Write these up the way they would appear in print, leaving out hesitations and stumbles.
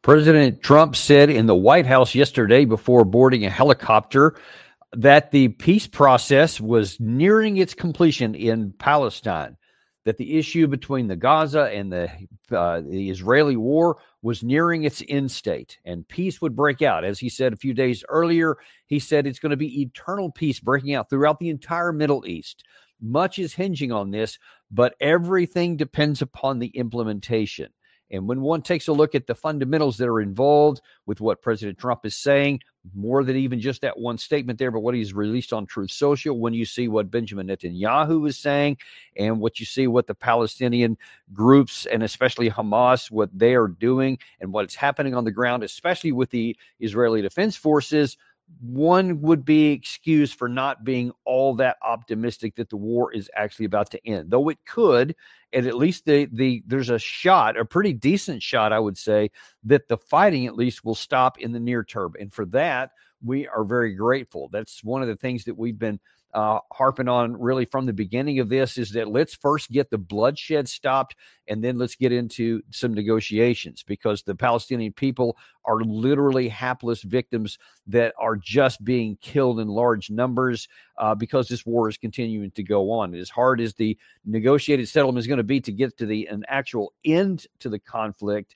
President Trump said in the White House yesterday before boarding a helicopter that the peace process was nearing its completion in Palestine, that the issue between the Gaza and the Israeli war was nearing its end state, and peace would break out. As he said a few days earlier, he said it's going to be eternal peace breaking out throughout the entire Middle East. Much is hinging on this, but everything depends upon the implementation. And when one takes a look at the fundamentals that are involved with what President Trump is saying, more than even just that one statement there, but what he's released on Truth Social, when you see what Benjamin Netanyahu is saying and what you see what the Palestinian groups and especially Hamas, what they are doing and what's happening on the ground, especially with the Israeli Defense Forces, one would be excused for not being all that optimistic that the war is actually about to end, though it could. And at least there's a shot, a pretty decent shot, I would say, that the fighting at least will stop in the near term. And for that, we are very grateful. That's one of the things that we've been harping on really from the beginning of this, is that let's first get the bloodshed stopped and then let's get into some negotiations, because the Palestinian people are literally hapless victims that are just being killed in large numbers because this war is continuing to go on. As hard as the negotiated settlement is going to be to get to an actual end to the conflict,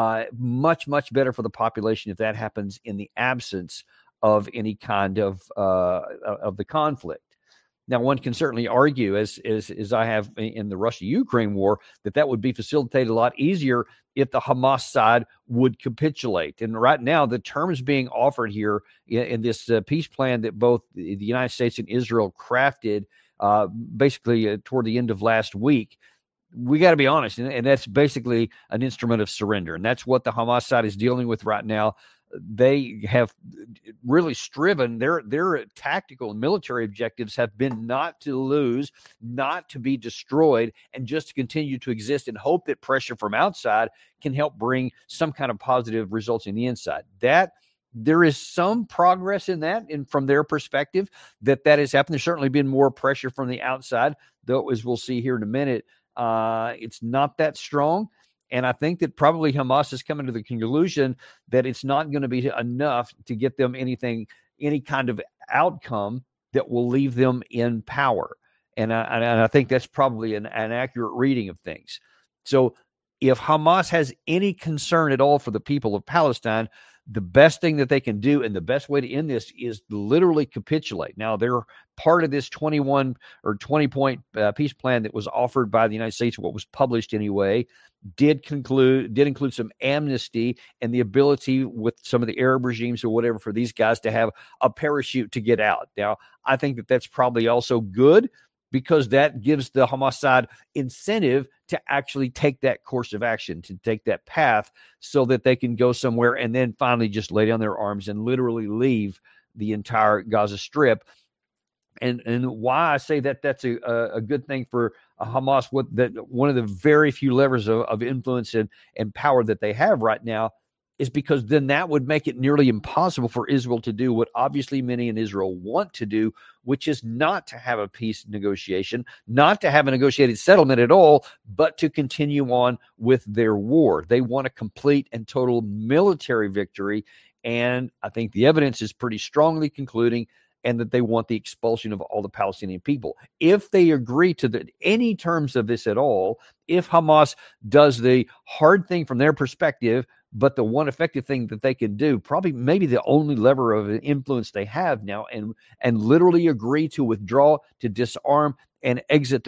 much, much better for the population if that happens in the absence of any kind of the conflict. Now, one can certainly argue, as I have in the Russia-Ukraine war, that would be facilitated a lot easier if the Hamas side would capitulate. And right now, the terms being offered here in this peace plan that both the United States and Israel crafted basically toward the end of last week, we got to be honest, and that's basically an instrument of surrender. And that's what the Hamas side is dealing with right now. They have really striven, their tactical and military objectives have been not to lose, not to be destroyed, and just to continue to exist and hope that pressure from outside can help bring some kind of positive results in the inside. That there is some progress in that, and from their perspective, that has happened. There's certainly been more pressure from the outside, though, as we'll see here in a minute, it's not that strong. And I think that probably Hamas is coming to the conclusion that it's not going to be enough to get them any kind of outcome that will leave them in power. And I think that's probably an accurate reading of things. So if Hamas has any concern at all for the people of Palestine, the best thing that they can do and the best way to end this is literally capitulate. Now, they're part of this 21 or 20-point peace plan that was offered by the United States, what was published anyway, did include some amnesty and the ability with some of the Arab regimes or whatever for these guys to have a parachute to get out. Now, I think that that's probably also good, because that gives the Hamas side incentive to actually take that course of action, to take that path so that they can go somewhere and then finally just lay down their arms and literally leave the entire Gaza Strip. And why I say that that's a good thing for Hamas, one of the very few levers of influence and power that they have right now, is because then that would make it nearly impossible for Israel to do what obviously many in Israel want to do, which is not to have a peace negotiation, not to have a negotiated settlement at all, but to continue on with their war. They want a complete and total military victory. And I think the evidence is pretty strongly concluding, and that they want the expulsion of all the Palestinian people. If they agree to any terms of this at all, if Hamas does the hard thing from their perspective, but the one effective thing that they can do, probably maybe the only lever of influence they have now, and literally agree to withdraw, to disarm, and exit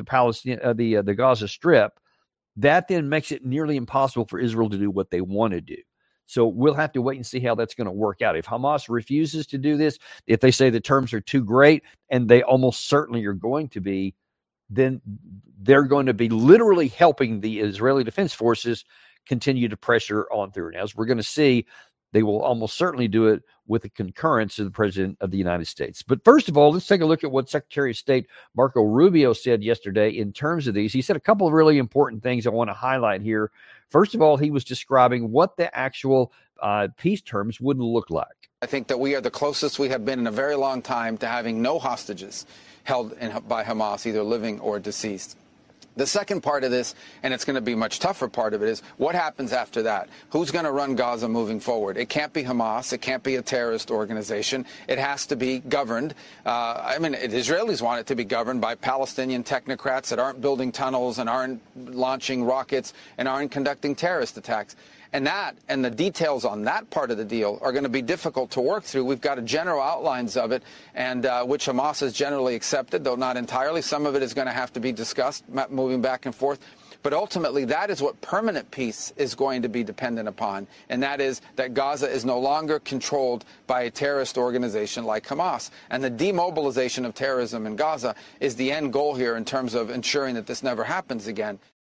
the Gaza Strip, that then makes it nearly impossible for Israel to do what they want to do. So we'll have to wait and see how that's going to work out. If Hamas refuses to do this, if they say the terms are too great, and they almost certainly are going to be, then they're going to be literally helping the Israeli Defense Forces continue to pressure on through. Now, as we're going to see, they will almost certainly do it with the concurrence of the President of the United States. But first of all, let's take a look at what Secretary of State Marco Rubio said yesterday in terms of these. He said a couple of really important things I want to highlight here. First of all, he was describing what the actual peace terms would look like. I think that we are the closest we have been in a very long time to having no hostages held by Hamas, either living or deceased. The second part of this, and it's going to be a much tougher part of it, is what happens after that? Who's going to run Gaza moving forward? It can't be Hamas. It can't be a terrorist organization. It has to be governed. The Israelis want it to be governed by Palestinian technocrats that aren't building tunnels and aren't launching rockets and aren't conducting terrorist attacks. And the details on that part of the deal are going to be difficult to work through. We've got a general outlines of it, and which Hamas has generally accepted, though not entirely. Some of it is going to have to be discussed, moving back and forth. But ultimately, that is what permanent peace is going to be dependent upon, and that is that Gaza is no longer controlled by a terrorist organization like Hamas. And the demobilization of terrorism in Gaza is the end goal here in terms of ensuring that this never happens again.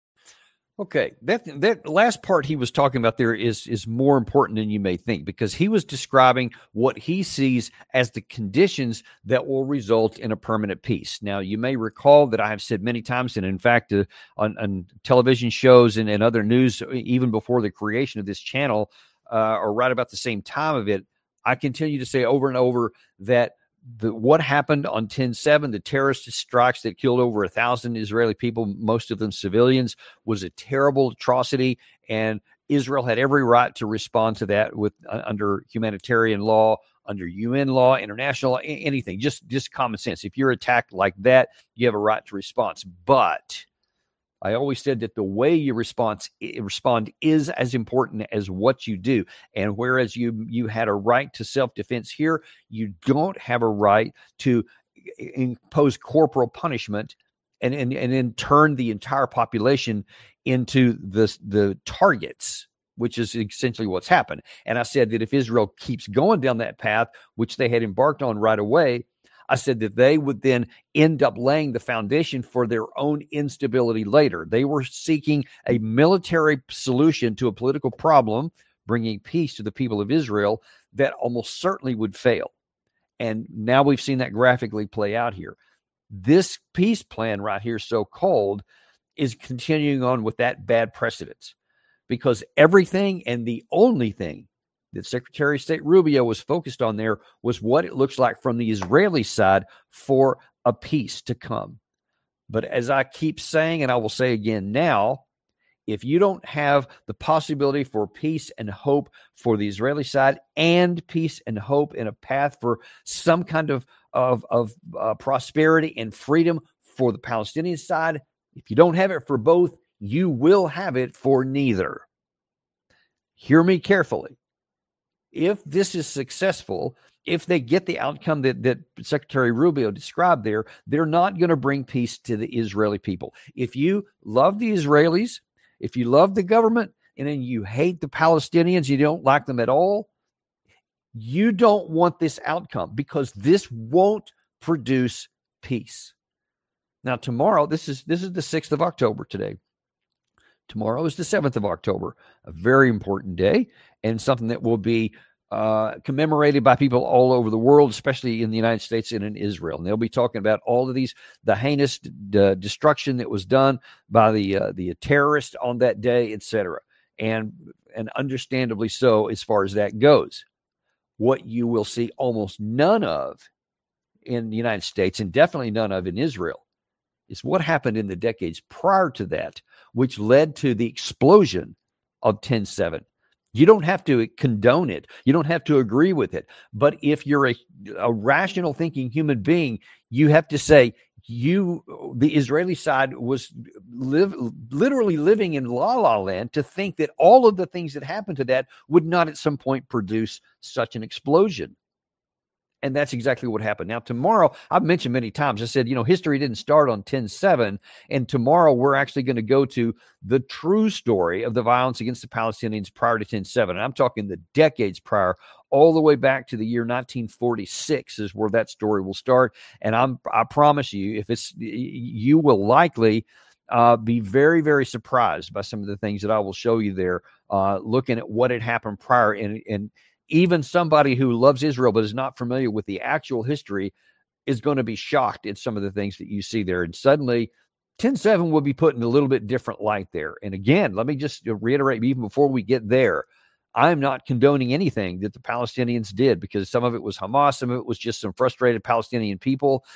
Okay, that last part he was talking about there is more important than you may think, because he was describing what he sees as the conditions that will result in a permanent peace. Now, you may recall that I have said many times, and in fact, on television shows and other news, even before the creation of this channel, or right about the same time of it, I continue to say over and over that what happened on 10/7, the terrorist strikes that killed over 1,000 Israeli people, most of them civilians, was a terrible atrocity, and Israel had every right to respond to that with under humanitarian law, under UN law, international law, anything, just common sense. If you're attacked like that, you have a right to response. But I always said that the way you respond is as important as what you do. And whereas you had a right to self-defense here, you don't have a right to impose corporal punishment and then turn the entire population into the targets, which is essentially what's happened. And I said that if Israel keeps going down that path, which they had embarked on right away, I said that they would then end up laying the foundation for their own instability later. They were seeking a military solution to a political problem, bringing peace to the people of Israel, that almost certainly would fail. And now we've seen that graphically play out here. This peace plan right here, so-called, is continuing on with that bad precedence, because everything and the only thing that Secretary of State Rubio was focused on there was what it looks like from the Israeli side for a peace to come. But as I keep saying, and I will say again now, if you don't have the possibility for peace and hope for the Israeli side, and peace and hope in a path for some kind of prosperity and freedom for the Palestinian side, if you don't have it for both, you will have it for neither. Hear me carefully. If this is successful, if they get the outcome that Secretary Rubio described there, they're not going to bring peace to the Israeli people. If you love the Israelis, if you love the government, and then you hate the Palestinians, you don't like them at all, you don't want this outcome, because this won't produce peace. Now, tomorrow, this is the 6th of October today. Tomorrow is the 7th of October, a very important day, and something that will be commemorated by people all over the world, especially in the United States and in Israel. And they'll be talking about all of the heinous destruction that was done by the terrorists on that day, etc. And understandably so, as far as that goes. What you will see almost none of in the United States, and definitely none of in Israel, is what happened in the decades prior to that, which led to the explosion of 10/7. You don't have to condone it. You don't have to agree with it. But if you're a rational thinking human being, you have to say, the Israeli side was literally living in la-la land to think that all of the things that happened to that would not at some point produce such an explosion. And that's exactly what happened. Now, tomorrow, I've mentioned many times, I said, history didn't start on 10/7. And tomorrow, we're actually going to go to the true story of the violence against the Palestinians prior to 10/7. And I'm talking the decades prior, all the way back to the year 1946 is where that story will start. And I promise you, you will likely be very, very surprised by some of the things that I will show you there, looking at what had happened prior. And even somebody who loves Israel but is not familiar with the actual history is going to be shocked at some of the things that you see there. And suddenly 10/7 will be put in a little bit different light there. And again, let me just reiterate, even before we get there, I'm not condoning anything that the Palestinians did, because some of it was Hamas, some of it was just some frustrated Palestinian people.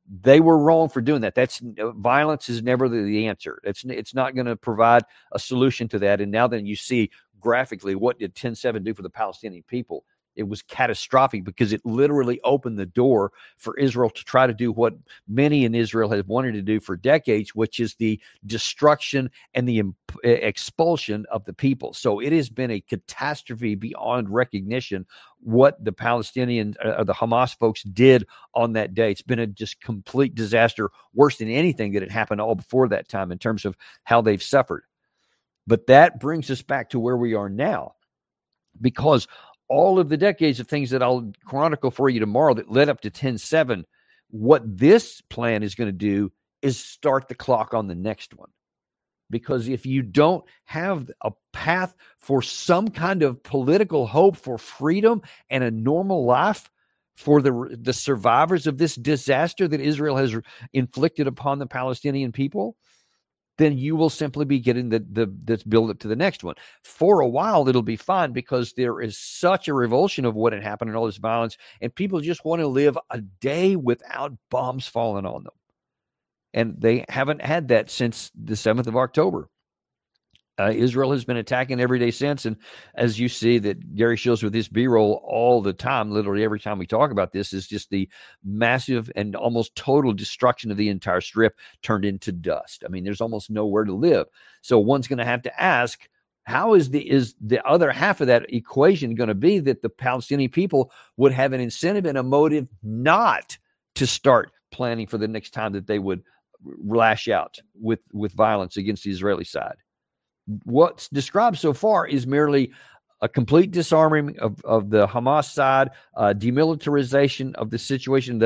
They were wrong for doing that. That's violence is never the answer. It's not going to provide a solution to that. And now then you see graphically what did 10/7 do for the Palestinian people. It was catastrophic because it literally opened the door for Israel to try to do what many in Israel have wanted to do for decades, which is the destruction and the expulsion of the people. So it has been a catastrophe beyond recognition what the Palestinian, the Hamas folks did on that day. It's been a just complete disaster, worse than anything that had happened all before that time in terms of how they've suffered. But that brings us back to where we are now, because all of the decades of things that I'll chronicle for you tomorrow that led up to 10/7, what this plan is going to do is start the clock on the next one. Because if you don't have a path for some kind of political hope for freedom and a normal life for the survivors of this disaster that Israel has inflicted upon the Palestinian people, then you will simply be getting the build up to the next one. For a while, it'll be fine because there is such a revulsion of what had happened and all this violence, and people just want to live a day without bombs falling on them. And they haven't had that since the 7th of October. Israel has been attacking every day since, and as you see that Gary shows with this B-roll all the time, literally every time we talk about this, is just the massive and almost total destruction of the entire strip turned into dust. I mean, there's almost nowhere to live. So one's going to have to ask, how is the other half of that equation going to be that the Palestinian people would have an incentive and a motive not to start planning for the next time that they would lash out with violence against the Israeli side? What's described so far is merely a complete disarming of the Hamas side, demilitarization of the situation.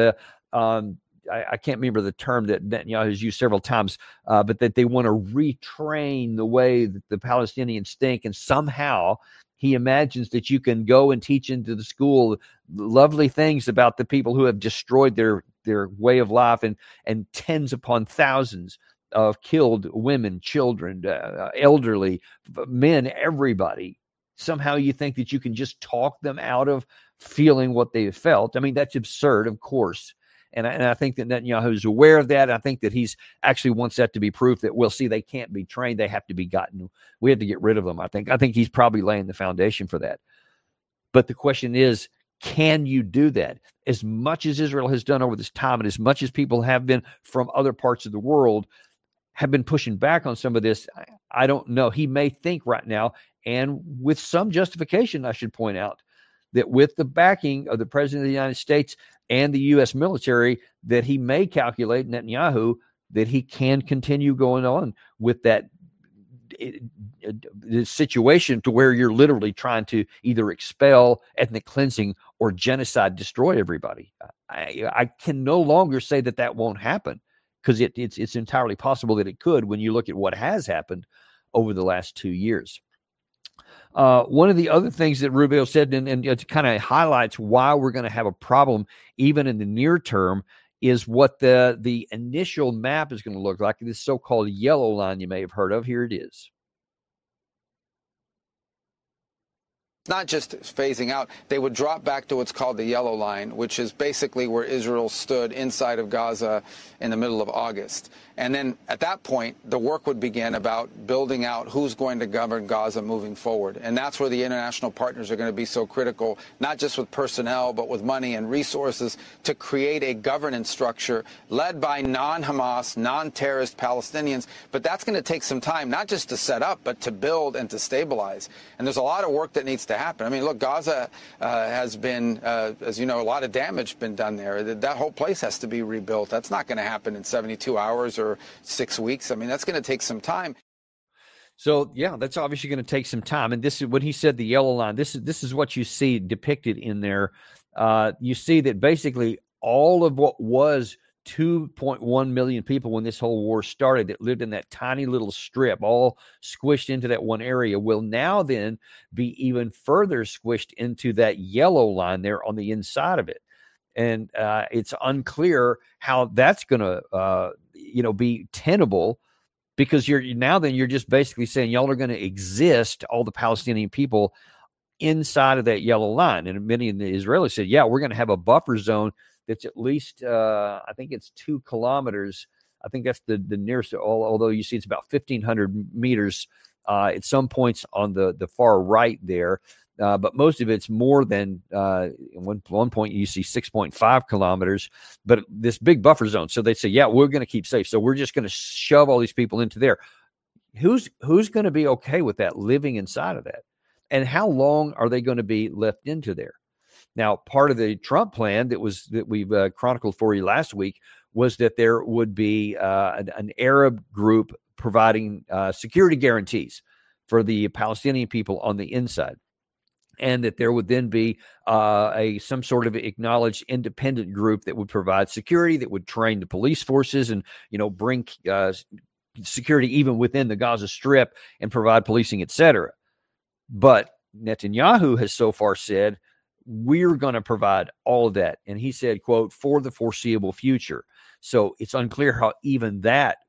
I can't remember the term that Netanyahu has used several times, but that they want to retrain the way that the Palestinians think, and somehow he imagines that you can go and teach into the school lovely things about the people who have destroyed their way of life, and tens upon thousands of killed women, children, elderly, men, everybody. Somehow you think that you can just talk them out of feeling what they have felt. I mean, that's absurd, of course. And I think that Netanyahu is aware of that. I think that he's actually wants that to be proof that, well, see, they can't be trained. They have to be gotten. We have to get rid of them. I think he's probably laying the foundation for that. But the question is, can you do that? As much as Israel has done over this time, and as much as people have been from other parts of the world have been pushing back on some of this, I don't know. He may think right now, and with some justification, I should point out, that with the backing of the President of the United States and the U.S. military, that he may calculate, Netanyahu, that he can continue going on with that situation to where you're literally trying to either expel, ethnic cleansing, or genocide, destroy everybody. I can no longer say that won't happen, because it's entirely possible that it could when you look at what has happened over the last 2 years. One of the other things that Rubio said, and it kind of highlights why we're going to have a problem even in the near term, is what the initial map is going to look like. This so-called yellow line you may have heard of. Here it is. Not just phasing out, they would drop back to what's called the yellow line, which is basically where Israel stood inside of Gaza in the middle of August. And then at that point, the work would begin about building out who's going to govern Gaza moving forward. And that's where the international partners are going to be so critical, not just with personnel, but with money and resources, to create a governance structure led by non-Hamas, non-terrorist Palestinians. But that's going to take some time, not just to set up, but to build and to stabilize. And there's a lot of work that needs to happen. I mean, look, Gaza has been, as you know, a lot of damage been done there. That whole place has to be rebuilt. That's not going to happen in 72 hours or 6 weeks. I mean, that's going to take some time. So, yeah, that's obviously going to take some time. And this is when he said the yellow line. This is what you see depicted in there. You see that basically all of what was 2.1 million people when this whole war started that lived in that tiny little strip, all squished into that one area, will now then be even further squished into that yellow line there on the inside of it. And it's unclear how that's going to, be tenable, because you're just basically saying y'all are going to exist, all the Palestinian people, inside of that yellow line. And many of the Israelis said, yeah, we're going to have a buffer zone that's at least, I think it's 2 kilometers. I think that's the nearest, although you see it's about 1,500 meters at some points on the far right there. But most of it's more than one point you see 6.5 kilometers, but this big buffer zone. So they say, yeah, we're going to keep safe. So we're just going to shove all these people into there. Who's going to be okay with that, living inside of that? And how long are they going to be left into there? Now, part of the Trump plan that we've chronicled for you last week was that there would be an Arab group providing security guarantees for the Palestinian people on the inside, and that there would then be some sort of acknowledged independent group that would provide security, that would train the police forces and, bring security even within the Gaza Strip and provide policing, etc. But Netanyahu has so far said, we're going to provide all of that. And he said, quote, for the foreseeable future. So it's unclear how even that